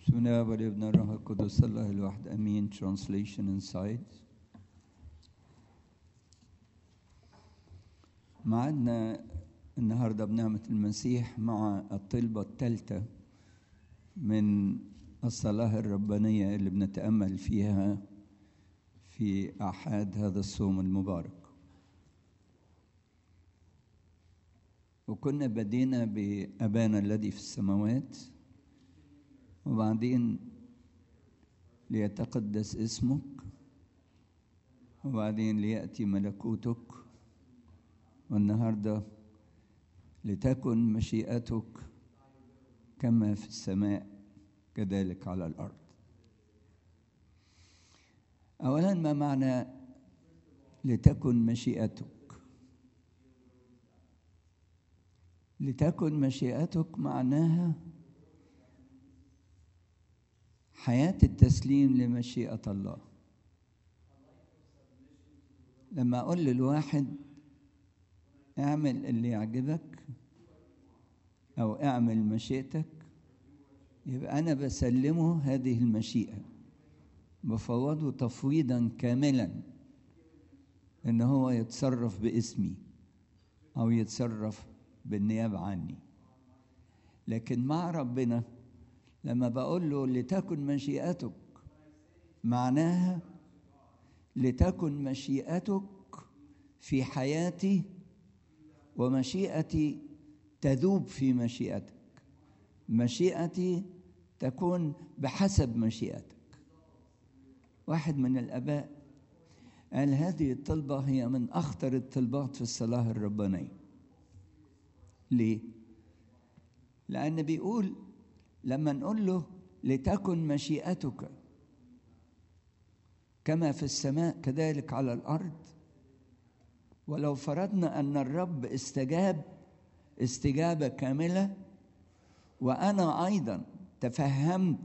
بسم الله والابن الروح القدس الله الواحد امين. Translation inside. معادنا النهارده بنعمة المسيح مع الطلبة الثالثة من الصلاة الربانية اللي بنتأمل فيها في أحد هذا الصوم المبارك. وكنا بدينا بأبانا الذي في السماوات، وبعدين ليتقدس اسمك، وبعدين ليأتي ملكوتك، والنهارده لتكن مشيئتك كما في السماء كذلك على الأرض. أولا، ما معنى لتكن مشيئتك؟ لتكن مشيئتك معناها حياة التسليم لمشيئة الله. لما أقول للواحد اعمل اللي يعجبك أو اعمل مشيئتك، يبقى أنا بسلمه هذه المشيئة، بفوضه تفويضا كاملا إن هو يتصرف باسمي أو يتصرف بالنيابة عني. لكن مع ربنا لما بقول له لتكن مشيئتك، معناها لتكن مشيئتك في حياتي، ومشيئتي تذوب في مشيئتك، مشيئتي تكون بحسب مشيئتك. واحد من الآباء قال هذه الطلبة هي من أخطر الطلبات في الصلاة الربانية. ليه؟ لأن بيقول لما نقول له لتكن مشيئتك كما في السماء كذلك على الأرض، ولو فرضنا أن الرب استجاب استجابة كاملة، وأنا أيضا تفهمت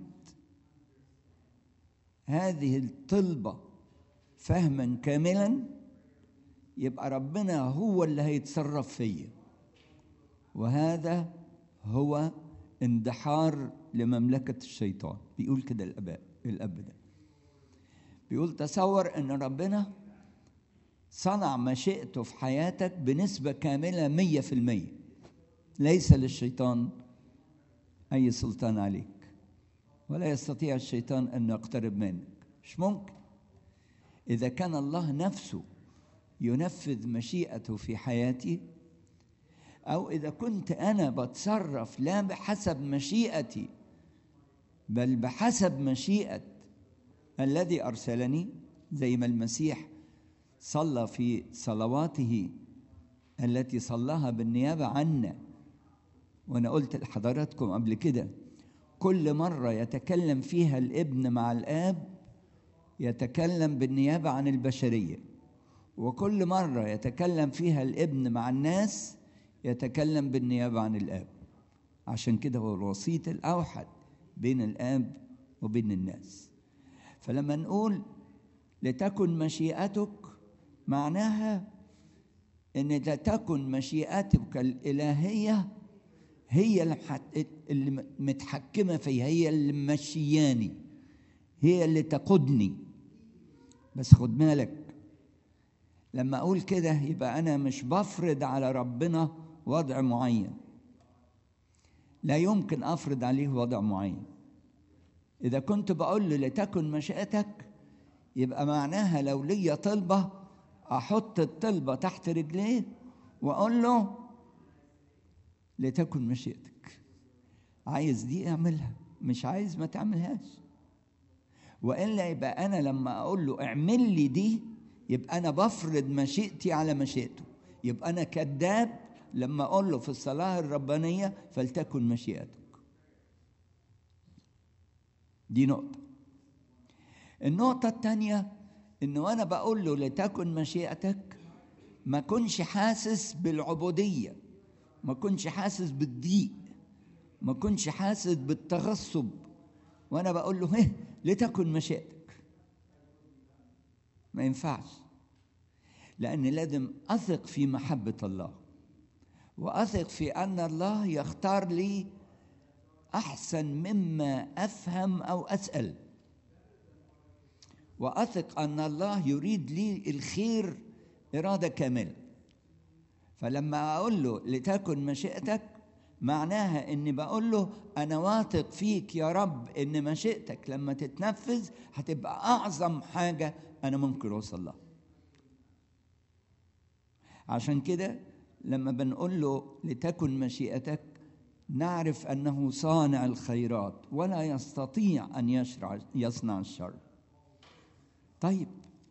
هذه الطلبة فهما كاملا، يبقى ربنا هو اللي هيتصرف فيا، وهذا هو اندحار لمملكة الشيطان. بيقول كده الأب ده بيقول تصور أن ربنا صنع مشيئته في حياتك بنسبة كاملة 100%، ليس للشيطان أي سلطان عليك، ولا يستطيع الشيطان أن يقترب منك، مش ممكن. إذا كان الله نفسه ينفذ مشيئته في حياتي، أو إذا كنت أنا بتصرف لا بحسب مشيئتي بل بحسب مشيئة الذي أرسلني، زي ما المسيح صلى في صلواته التي صلاها بالنيابة عنا. وأنا قلت لحضراتكم قبل كده، كل مرة يتكلم فيها الابن مع الآب يتكلم بالنيابة عن البشرية، وكل مرة يتكلم فيها الابن مع الناس يتكلم بالنيابة عن الآب. عشان كده هو الوسيط الأوحد بين الآب وبين الناس. فلما نقول لتكن مشيئتك، معناها إن لتكن مشيئتك الإلهية هي اللي متحكمة فيها، هي اللي مشياني، هي اللي تقودني. بس خد بالك، لما أقول كده يبقى أنا مش بفرض على ربنا وضع معين، لا يمكن أفرض عليه وضع معين. إذا كنت بقول له لتكن مشيئتك، يبقى معناها لو لي طلبة أحط الطلبة تحت رجليه وأقول له لتكن مشيئتك، عايز دي اعملها، مش عايز ما تعملهاش. وإلا يبقى أنا لما أقول له اعمل لي دي، يبقى أنا بفرض مشيئتي على مشيئته، يبقى أنا كذاب لما أقول له في الصلاة الربانية فلتكن مشيئتك. دي نقطة. النقطة الثانية، إنه أنا بقول له لتكن مشيئتك ما كنش حاسس بالعبودية، ما كنش حاسس بالضيق، ما كنش حاسس بالتغصب، وأنا بقول له لتكن مشيئتك. ما ينفعش، لأن لازم أثق في محبة الله، وأثق في أن الله يختار لي أحسن مما أفهم أو أسأل، وأثق أن الله يريد لي الخير إرادة كاملة. فلما أقول له لتكن مشيئتك، معناها إني بقول له أنا واثق فيك يا رب إن مشيئتك لما تتنفذ هتبقى أعظم حاجة أنا ممكن أوصل لها. عشان كده لما بنقول له لتكن مشيئتك، نعرف أنه صانع الخيرات ولا يستطيع أن يصنع الشر. طيب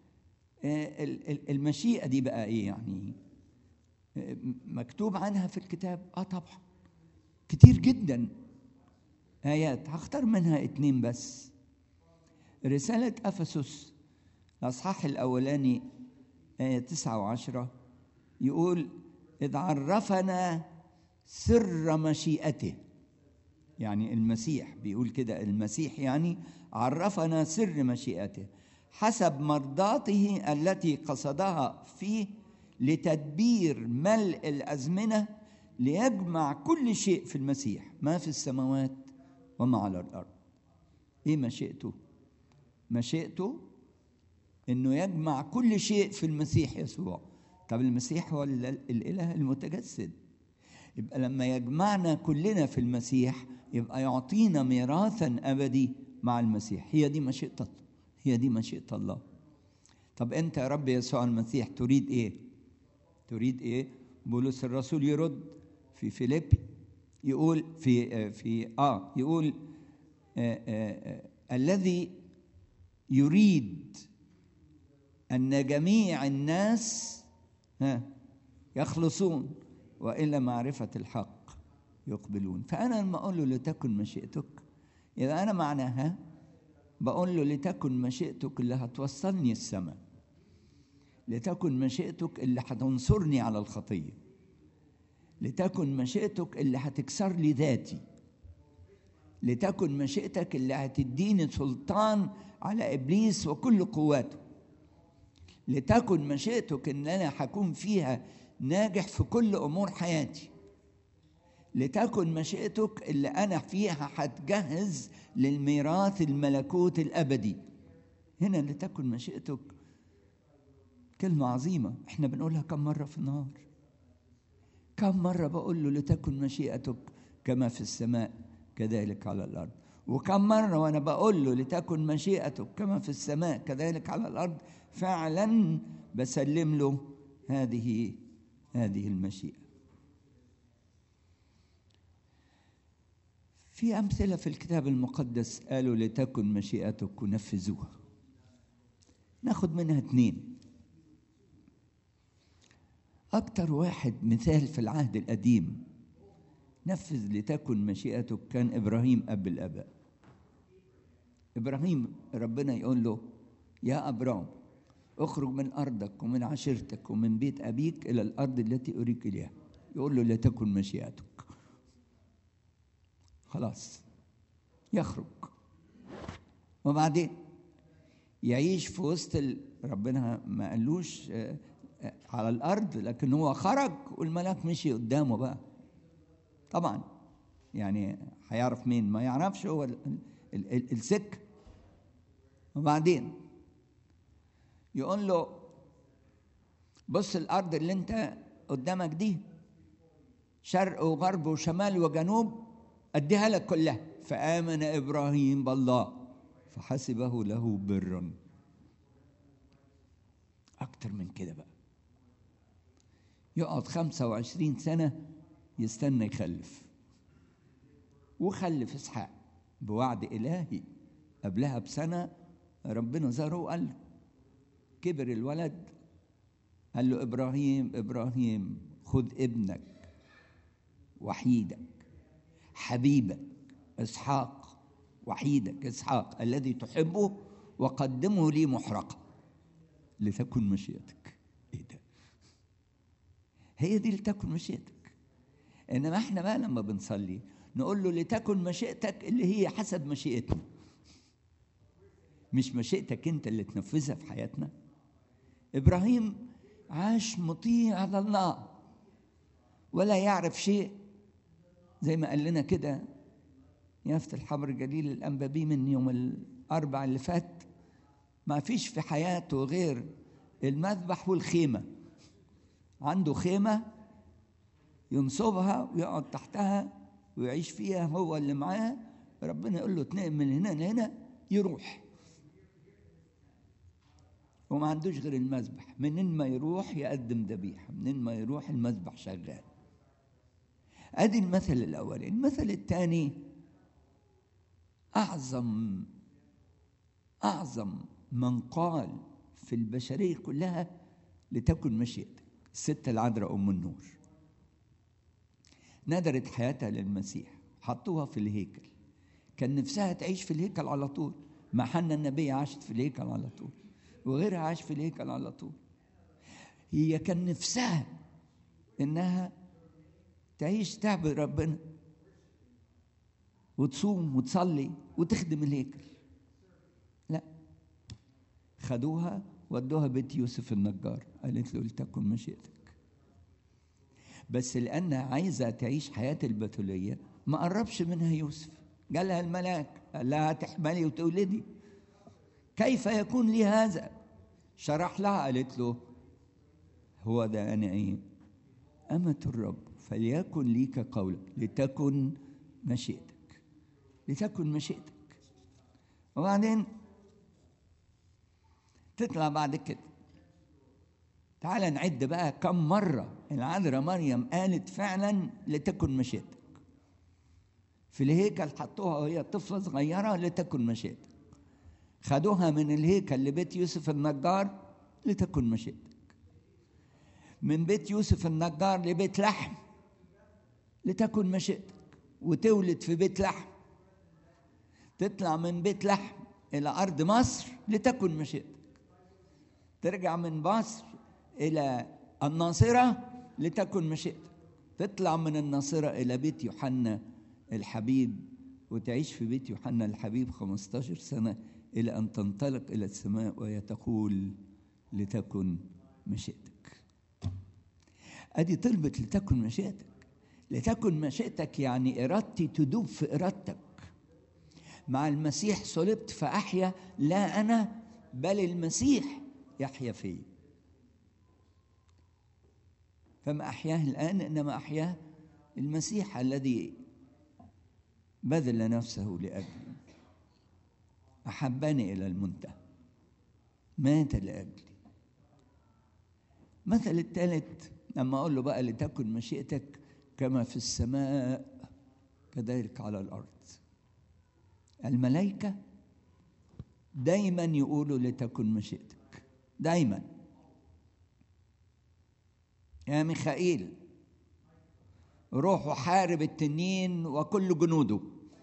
المشيئة دي بقى إيه يعني؟ مكتوب عنها في الكتاب؟ طبعا كتير جدا آيات، هختار منها 2 بس. رسالة أفسس الأصحاح الأولاني آية 9 و10 يقول: إذ عرفنا سر مشيئته. يعني المسيح بيقول كده، المسيح يعني عرفنا سر مشيئته حسب مرضاته التي قصدها فيه لتدبير ملء الأزمنة، ليجمع كل شيء في المسيح، ما في السماوات وما على الأرض. إيه مشيئته؟ مشيئته إنه يجمع كل شيء في المسيح يسوع. طب المسيح هو الإله المتجسد، يبقى لما يجمعنا كلنا في المسيح يبقى يعطينا ميراثا أبدي مع المسيح. هي دي مشيئة، هي دي مشيئة الله. طب أنت يا رب يسوع المسيح تريد إيه؟ تريد إيه؟ بولس الرسول يرد في فيليبي، يقول يقول الذي يريد أن جميع الناس يخلصون وإلى معرفة الحق يقبلون. فأنا لما أقول له لتكن مشيئتك، إذا أنا معناها بقول له لتكن مشيئتك اللي هتوصلني السماء، لتكن مشيئتك اللي هتنصرني على الخطية، لتكن مشيئتك اللي هتكسر لي ذاتي، لتكن مشيئتك اللي هتديني سلطان على إبليس وكل قواته، لتكن مشيئتك إن أنا هكون فيها ناجح في كل أمور حياتي، لتكن مشيئتك اللي أنا فيها هتجهز للميراث الملكوت الأبدي. هنا لتكن مشيئتك كلمة عظيمة، احنا بنقولها كم مرة في النهار؟ كم مرة بقول له لتكن مشيئتك كما في السماء كذلك على الأرض؟ وكم مرة وأنا بقول له لتكن مشيئتك كما في السماء كذلك على الأرض فعلا بسلم له هذه المشيئة. في أمثلة في الكتاب المقدس قالوا لتكن مشيئتك ونفذوها. ناخد منها 2. أكتر واحد مثال في العهد القديم نفذ لتكن مشيئتك كان إبراهيم أب الآباء. إبراهيم ربنا يقول له يا أبرام اخرج من أرضك ومن عشيرتك ومن بيت أبيك إلى الأرض التي أريك إليها. يقول له لتكن مشيئتك. خلاص يخرج، وبعدين يعيش في وسط ربنا ما قالوش على الأرض، لكن هو خرج والملاك مشي قدامه بقى. طبعا يعني هيعرف مين؟ ما يعرفش هو السكة. وبعدين يقول له بص الأرض اللي انت قدامك دي شرق وغرب وشمال وجنوب أديها لك كلها. فآمن إبراهيم بالله فحسبه له برا. أكتر من كده بقى يقعد 25 سنة يستنى يخلف، وخلف إسحاق بوعد إلهي. قبلها بسنة ربنا زاره وقال له، كبر الولد قال له إبراهيم إبراهيم خذ ابنك وحيدك حبيبك إسحاق، وحيدك إسحاق الذي تحبه وقدمه لي محرقة لتكن مشيئتك. إيه ده؟ هي دي لتكن مشيئتك. إنما إحنا بقى لما بنصلي نقول له لتكن مشيئتك اللي هي حسب مشيئتنا، مش مشيئتك أنت اللي تنفذها في حياتنا. إبراهيم عاش مطيع لله ولا يعرف شيء، زي ما قال لنا كده يافت الحبر جليل الأنبابي من يوم الأربع اللي فات، ما فيش في حياته غير المذبح والخيمة. عنده خيمة ينصبها ويقعد تحتها ويعيش فيها هو اللي معاه، ربنا يقول له اتنقل من هنا لهنا يروح، وما عندوش غير المذبح. منين ما يروح يقدم ذبيحة، منين ما يروح المذبح شغال. ادي المثل الأول. المثل الثاني أعظم من قال في البشرية كلها لتكن مشيئتك، الست العذراء أم النور. ندرت حياتها للمسيح، حطوها في الهيكل، كان نفسها تعيش في الهيكل على طول. ما حنا النبي عاشت في الهيكل على طول، وغيرها عاش في الهيكل على طول. هي كان نفسها إنها تعيش تعبد ربنا وتصوم وتصلي وتخدم الهيكل. لا، خدوها ودوها بيت يوسف النجار، قالت له لتكن مشيئتك. بس لأنها عايزة تعيش حياة البتولية ما قربش منها يوسف. قالها الملاك، قال لها هتحملي وتولدي، كيف يكون لي هذا؟ شرح لها، قالت له هو ده أنا إيه؟ أمة الرب، فليكن ليك قولك، لتكن مشيئتك، لتكن مشيئتك. وبعدين تطلع بعد كده. تعال نعد بقى كم مرة العذراء مريم قالت فعلا لتكن مشيئتك. في الهيكل حطوها وهي طفلة صغيرة لتكن مشيئتك، خدوها من الهيكل لبيت يوسف النجار لتكن مشيئتك، من بيت يوسف النجار لبيت لحم لتكن مشيئتك، وتولد في بيت لحم، تطلع من بيت لحم إلى أرض مصر لتكن مشيئتك، ترجع من مصر إلى الناصرة لتكن مشيئتك، تطلع من الناصرة إلى بيت يوحنا الحبيب وتعيش في بيت يوحنا الحبيب 15 سنة إلى أن تنطلق إلى السماء وهي تقول لتكن مشيئتك. أدي طلبت لتكن مشيئتك. لتكن مشيئتك يعني إرادتي تدوب في إرادتك. مع المسيح صلبت فأحيا، لا أنا بل المسيح يحيا فيه. فما أحياه الآن إنما أحياه المسيح الذي بذل نفسه لأجلي، أحبني إلى المنتهى، مات لأجلي. مثل الثالث لما أقول له بقى لتكن مشيئتك كما في السماء كذلك على الأرض. الملائكة دايما يقولوا لتكن مشيئتك، دايما. يا ميخائيل روح وحارب التنين وكل جنوده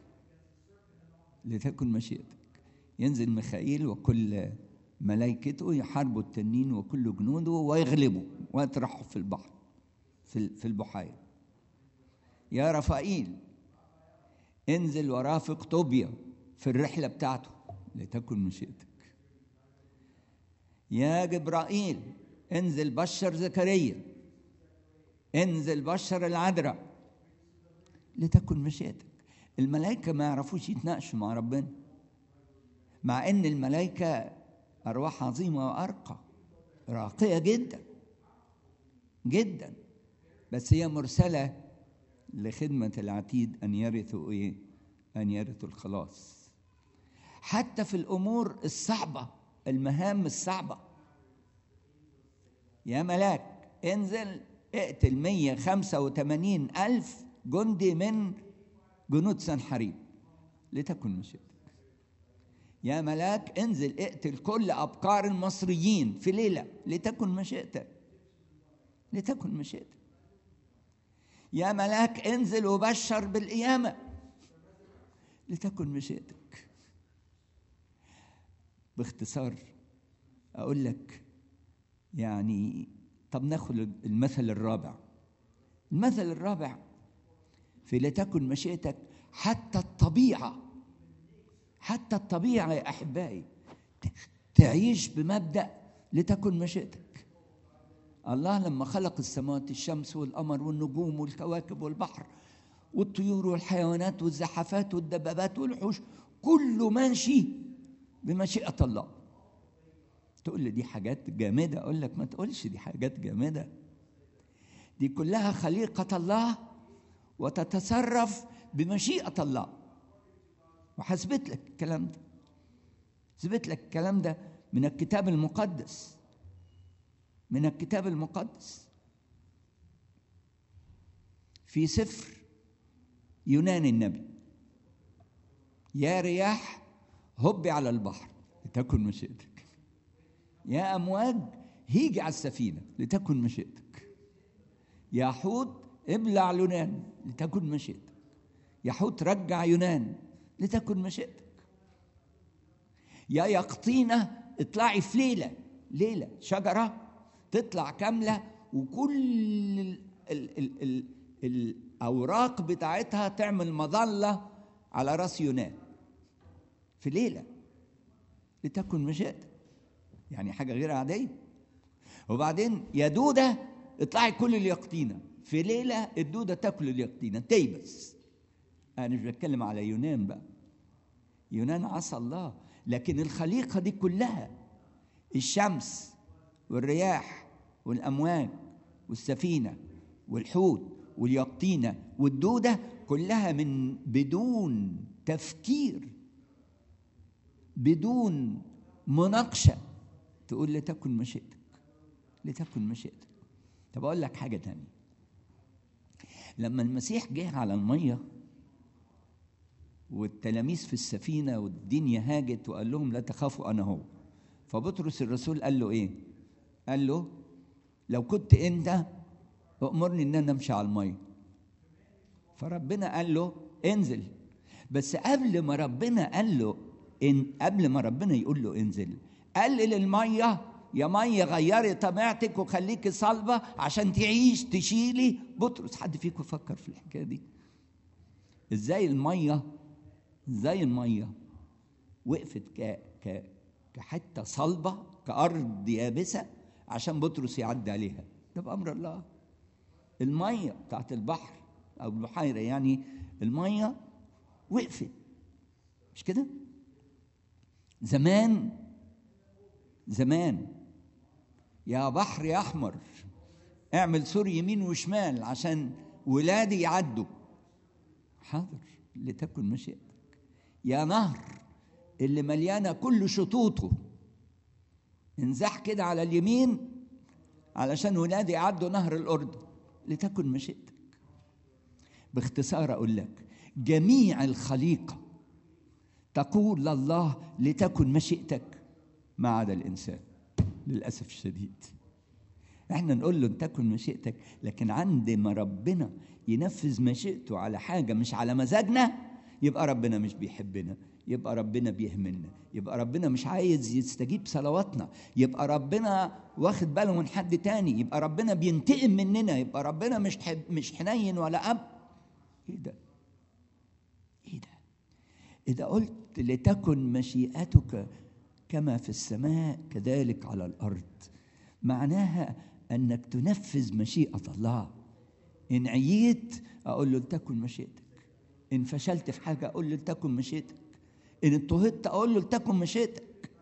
لتكن مشيئتك. ينزل ميخائيل وكل ملائكته يحاربوا التنين وكل جنوده ويغلبوا ويطرحوا في البحر في البحيرة. يا رفائيل انزل ورافق طوبيا في الرحلة بتاعته لتكن مشيئتك. يا جبرائيل انزل بشر زكريا، انزل بشر العذراء لتكن مشيئتك. الملائكة ما يعرفوش يتناقشوا مع ربنا، مع ان الملائكة أرواح عظيمة وأرقى، راقية جدا جدا، بس هي مرسلة لخدمة العتيد أن يرثوا إيه؟ أن يرثوا الخلاص. حتى في الأمور الصعبة، المهام الصعبة، يا ملاك انزل اقتل 185,000 جندي من جنود سنحريب لتكن مشيئتك. يا ملاك انزل اقتل كل أبكار المصريين في ليلة لتكن مشيئتك، لتكن مشيئتك. يا ملاك انزل وبشر بالقيامة لتكن مشيئتك. باختصار أقول لك يعني، طب ناخد المثل الرابع. المثل الرابع في لتكن مشيئتك، حتى الطبيعة يا أحبائي تعيش بمبدأ لتكن مشيئتك. الله لما خلق السماوات، الشمس والقمر والنجوم والكواكب والبحر والطيور والحيوانات والزحفات والدبابات والوحوش، كله ماشي بمشيئة الله. تقول لي دي حاجات جامدة، أقول لك ما تقولش دي حاجات جامدة، دي كلها خليقة الله وتتصرف بمشيئة الله. وحسبت لك الكلام ده، حسبت لك الكلام ده من الكتاب المقدس، من الكتاب المقدس. في سفر يونان النبي: يا رياح هبي على البحر لتكن مشيئتك، يا أمواج هيجي على السفينة لتكن مشيئتك، يا حوت ابلع يونان لتكن مشيئتك، يا حوت رجع يونان لتكن مشيئتك، يا يقطينة اطلعي في ليلة شجرة تطلع كاملة وكل الأوراق بتاعتها تعمل مظلة على رأس يونان في ليلة لتكن مشيئتك، يعني حاجة غير عادية. وبعدين يا دودة اطلعي كل اليقطينة في ليلة، الدودة تاكل اليقطينة تيبس. أنا مش بتكلم على يونان بقى، يونان عصى الله، لكن الخليقة دي كلها، الشمس والرياح والأمواج والسفينة والحوت واليقطينة والدودة، كلها من بدون تفكير، بدون مناقشة، تقول لتكن مشيئتك، لتكن مشيئتك. طب أقول لك حاجة تانية، لما المسيح جه على المية والتلاميذ في السفينة والدنيا هاجت وقال لهم لا تخافوا أنا هو، فبطرس الرسول قال له إيه؟ قال له لو كنت أنت أؤمرني إن أنا أمشي على المية. فربنا قال له انزل. بس قبل ما ربنا قال له قبل ما ربنا يقول له انزل، قلل المية، يا مية غيري طبيعتك وخليكي صلبة عشان تعيش تشيلي بطرس. حد فيكم فكر في الحكاية دي؟ ازاي المية وقفت كحتة صلبة كأرض يابسة عشان بطرس يعدي عليها؟ ده بأمر الله. المية بتاعت البحر أو البحيرة، يعني المية وقفت، مش كده؟ زمان يا بحر يا أحمر اعمل سور يمين وشمال عشان ولادي يعدوا. حاضر، لتكن مشيئتك. يا نهر اللي مليانة كل شطوطه انزح كده على اليمين علشان ولادي يعدوا نهر الأردن، لتكن مشيئتك. باختصار أقول لك، جميع الخليقة تقول لله لتكن مشيئتك ما عدا الإنسان. للأسف الشديد احنا نقول له تكن مشيئتك، لكن عندما ربنا ينفذ مشيئته على حاجة مش على مزاجنا، يبقى ربنا مش بيحبنا، يبقى ربنا بيهملنا، يبقى ربنا مش عايز يستجيب صلواتنا، يبقى ربنا واخد باله من حد تاني، يبقى ربنا بينتقم مننا، يبقى ربنا مش حنين ولا أب. ايه ده؟ إذا قلت لتكن مشيئتك كما في السماء كذلك على الأرض، معناها أنك تنفذ مشيئة الله. إن عييت أقول له لتكن مشيئتك، إن فشلت في حاجة أقول له لتكن مشيئتك، إن اضطهدت أقول له لتكن مشيئتك،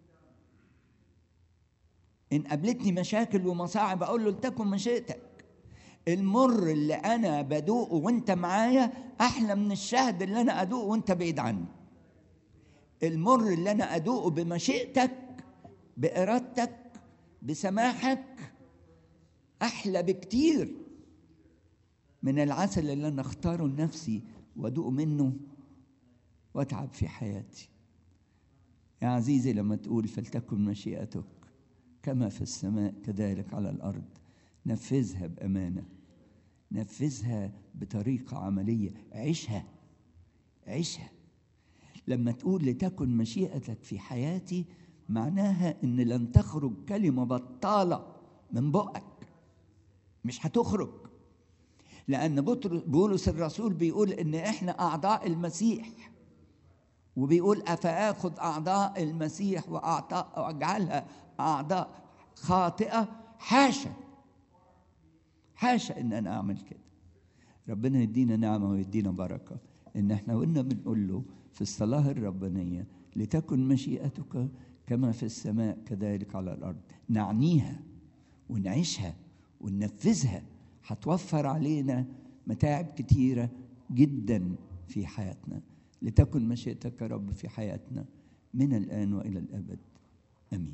إن قابلتني مشاكل ومصاعب أقول له لتكن مشيئتك. المر اللي أنا بدوقه وأنت معايا أحلى من الشهد اللي أنا أدوقه وأنت بعيد عني. المر اللي أنا أدوقه بمشيئتك، بإرادتك، بسماحك، أحلى بكتير من العسل اللي أنا أختاره لنفسي وأدوق منه وأتعب في حياتي. يا عزيزي، لما تقول فلتكن مشيئتك كما في السماء كذلك على الأرض، نفذها بأمانة، نفذها بطريقة عملية، عيشها. لما تقول لتكن مشيئتك في حياتي، معناها إن لن تخرج كلمة بطالة من بقك، مش هتخرج. لأن بولس الرسول بيقول إن إحنا أعضاء المسيح، وبيقول أفآخذ أعضاء المسيح وأجعلها أعضاء خاطئة؟ حاشا إن أنا أعمل كده. ربنا يدينا نعمة ويدينا بركة إن احنا قلنا بنقول له في الصلاة الربانية لتكن مشيئتك كما في السماء كذلك على الأرض، نعنيها ونعيشها وننفذها، هتوفر علينا متاعب كتيرة جدا في حياتنا. لتكن مشيئتك يا رب في حياتنا من الآن وإلى الأبد، آمين.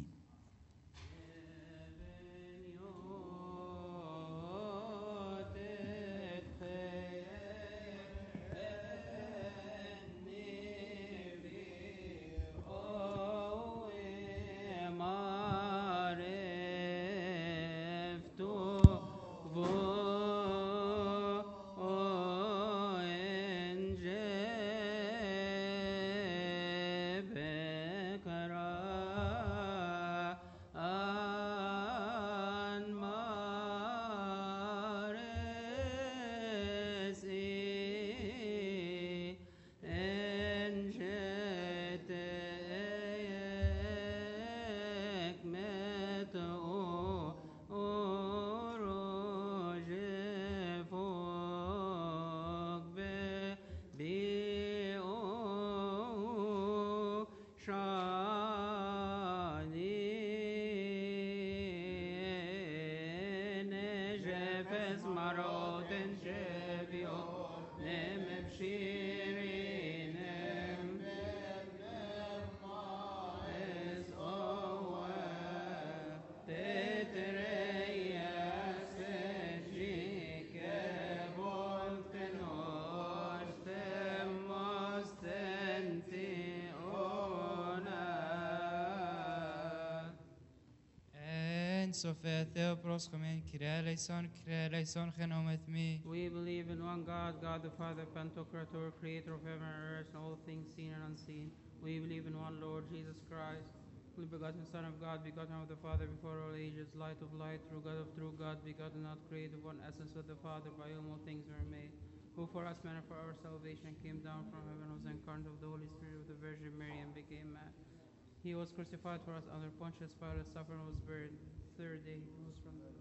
Sofia Theopros Chomen Kyrie eleison Chenomet me. We believe in one God, God the Father, Pantocrator, creator of heaven and earth, and all things seen and unseen. We believe in one Lord Jesus Christ, only begotten Son of God, begotten of the Father before all ages, light of light, true God of true God, begotten, not created, one essence with the Father, by whom all things were made, who for us men and for our salvation came down from heaven, was incarnate of the Holy Spirit of the Virgin Mary, and became man. He was crucified for us under Pontius Pilate, suffered and was buried. Third day he rose from the dead.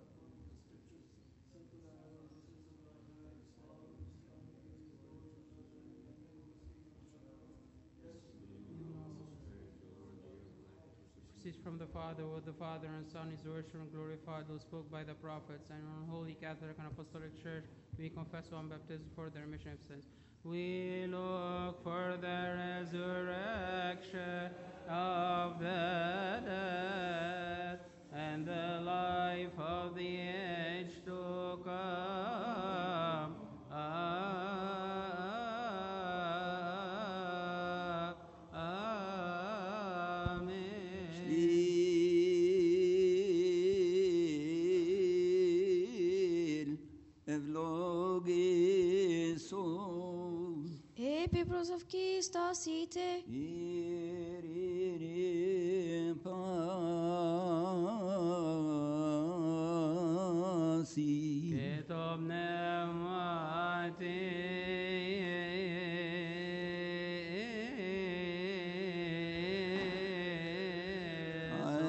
Proceeds from the Father, with the Father and Son is worshipped and glorified, who spoke by the prophets, and on Holy Catholic and Apostolic Church we confess one baptism for the remission of sins. We look for the resurrection of the dead and the life of the age to come. Epipros of Christos ite.